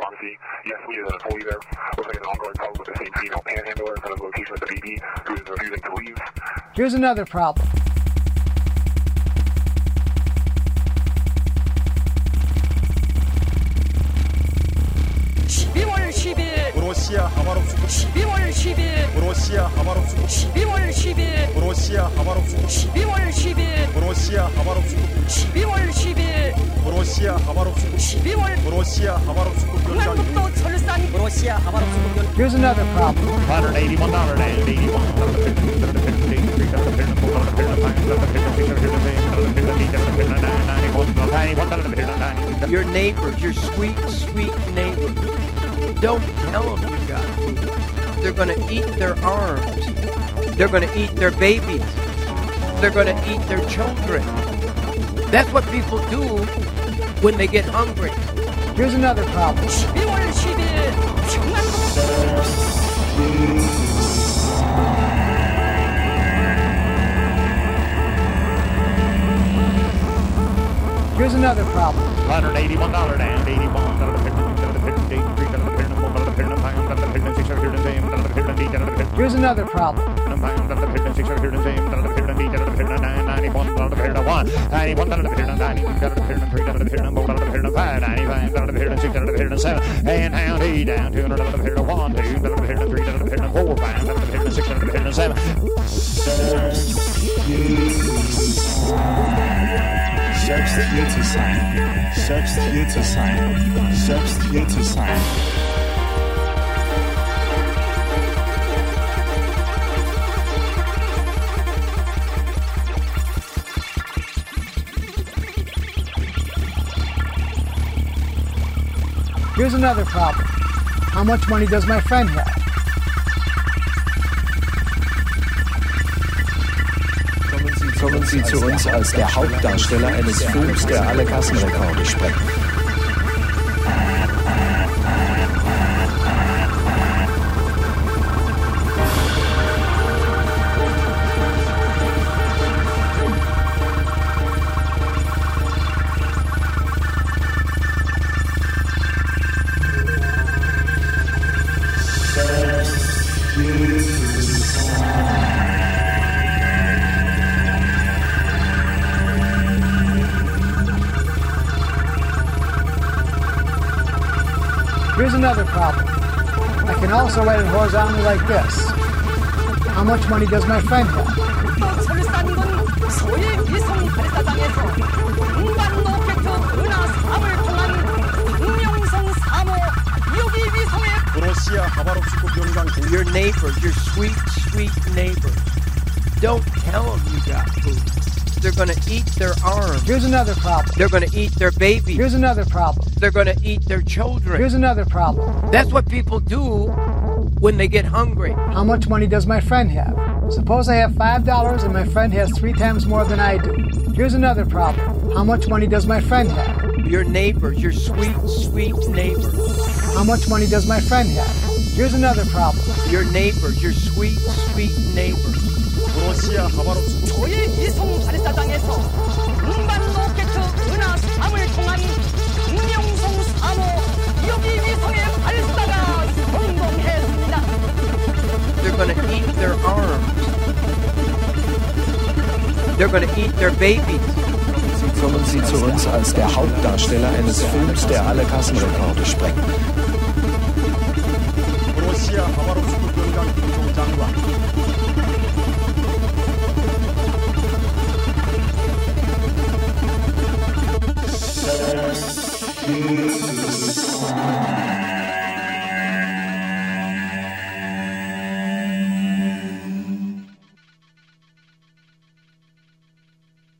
pharmacy. Yes, we need an employee there. Looks like an ongoing problem with the same female panhandler at the location of the baby who is refusing to leave. Here's another problem. 러시아 하바롭스크 12월 10일 러시아 하바롭스크 12월 10일 러시아 하바롭스크 12월 10일 러시아 하바롭스크 12월 10일 러시아 하바롭스크 12월 러시아 하바롭스크 중앙북도 철산 러시아 하바롭스크 Here's another problem. Your neighbors, your sweet, sweet neighbors. Don't tell them you got food. They're going to eat their arms. They're going to eat their babies. They're going to eat their children. That's what people do when they get hungry. Here's another problem. 12월 10일 중앙북도 Here's another problem. $181 down, Here's another problem. Selbst hier zu sein, selbst hier zu sein, selbst hier zu sein. Here's another problem. How much money does my friend have? Kommen Sie zu uns als der Hauptdarsteller eines Films, der alle Kassenrekorde sprengt. Here's another problem. I can also write it horizontally like this. How much money does my friend have? 철산군 소위 위성 발사장에서 운반 로켓 은하 3을 통한 김명성 3호 유기 위성의 러시아 하바롭스크 병장 Your neighbors, your sweet, sweet neighbors. Don't tell them you got food. They're going to eat their arms. Here's another problem. They're going to eat their babies. Here's another problem. They're going to eat their children. Here's another problem. That's what people do when they get hungry. How much money does my friend have? Suppose I have $5 and my friend has 3 times more than I do. Here's another problem. How much money does my friend have? Your neighbors, your sweet, sweet neighbors. How much money does my friend have? Here's another problem. Your neighbors, your sweet, sweet neighbors. 러시아 하바롭스크 소위 위성 발사장에서 운반 로켓 은하 3을 통한 김명성 3호 유기 위성의 발사가 성공했습니다. They're going to eat their arms. They're going to eat their babies. Kommen Sie zu uns als der Hauptdarsteller eines Films, der alle Kassenrekorde sprengt. 러시아 하바롭스크 병장 장관 Selbst hier zu sein.